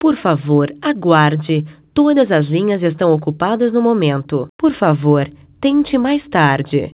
Por favor, aguarde. Todas as linhas estão ocupadas no momento. Por favor, tente mais tarde.